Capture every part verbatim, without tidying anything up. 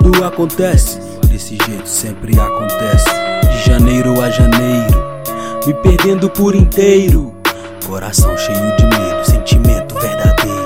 Tudo acontece, desse jeito sempre acontece. De janeiro a janeiro, me perdendo por inteiro. Coração cheio de medo, sentimento verdadeiro.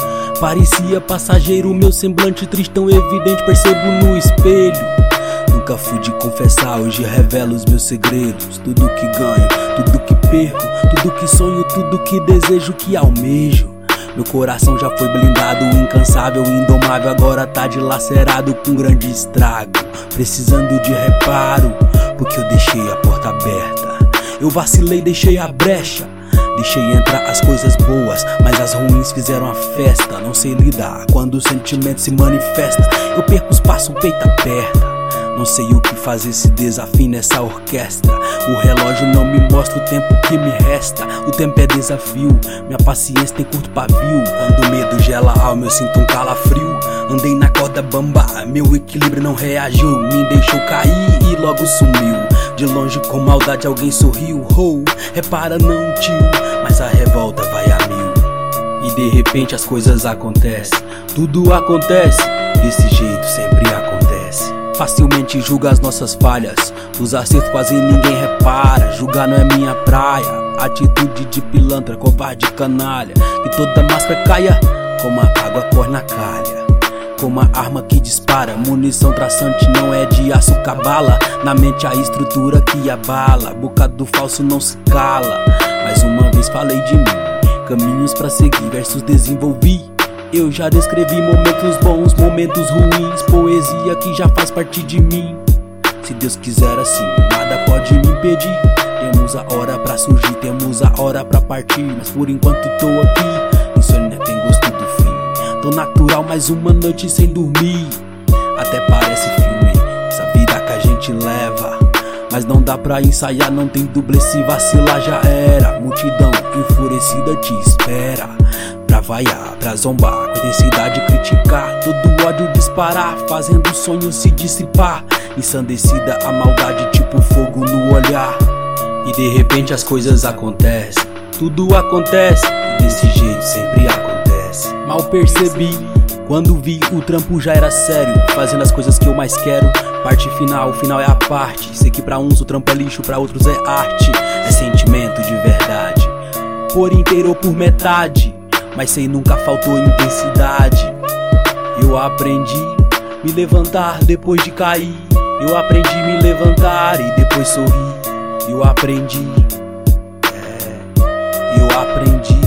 Parecia passageiro, meu semblante triste tão evidente, percebo no espelho. Nunca fui de confessar, hoje revelo os meus segredos. Tudo que ganho, tudo que perco, tudo que sonho, tudo que desejo, que almejo. Meu coração já foi blindado, incansável, indomável, agora tá dilacerado com grande estrago. Precisando de reparo, porque eu deixei a porta aberta. Eu vacilei, deixei a brecha. Deixei entrar as coisas boas, mas as ruins fizeram a festa. Não sei lidar quando o sentimento se manifesta. Eu perco os passos, o peito aperta. Não sei o que fazer se desafio nessa orquestra. O relógio não me mostra o tempo que me resta. O tempo é desafio, minha paciência tem curto pavio. Quando o medo gela a alma, eu sinto um calafrio. Andei na corda bamba, meu equilíbrio não reagiu. Me deixou cair e logo sumiu. De longe com maldade alguém sorriu. Oh, repara não tio, mas a revolta vai a mil. E de repente as coisas acontecem. Tudo acontece, desse jeito sempre acontece. Facilmente julga as nossas falhas, os acertos quase ninguém repara. Julgar não é minha praia, atitude de pilantra, covarde, canalha. Que toda máscara caia, como a água corre na calha. Como a arma que dispara, munição traçante não é de aço cabala. Na mente a estrutura que abala, boca do falso não se cala. Mais uma vez falei de mim, caminhos pra seguir, versos desenvolvi. Eu já descrevi momentos bons, momentos ruins, poesia que já faz parte de mim. Se Deus quiser assim, nada pode me impedir. Temos a hora pra surgir, temos a hora pra partir. Mas por enquanto tô aqui, insônia tem gosto do fim. Tô natural, mais uma noite sem dormir. Até parece filme, essa vida que a gente leva. Mas não dá pra ensaiar, não tem dublê, se vacilar já era. Multidão enfurecida te espera pra vaiar, pra zombar, com intensidade criticar. Todo ódio disparar, fazendo o sonho se dissipar. Ensandecida a maldade, tipo fogo no olhar. E de repente as coisas acontecem. Tudo acontece, e desse jeito sempre acontece. Mal percebi, quando vi o trampo já era sério. Fazendo as coisas que eu mais quero. Parte final, o final é a parte. Sei que pra uns o trampo é lixo, pra outros é arte. É sentimento de verdade, por inteiro ou por metade. Mas sei nunca faltou intensidade. Eu aprendi me levantar depois de cair. Eu aprendi me levantar e depois sorrir. Eu aprendi, é, eu aprendi.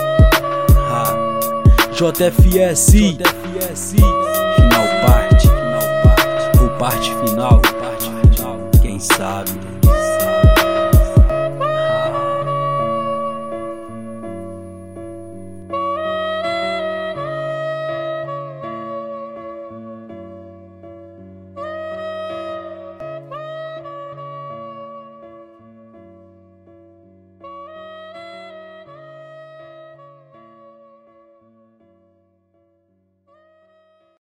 Ha. J F S, J F S, final parte, final parte, ou parte final, parte final, quem sabe.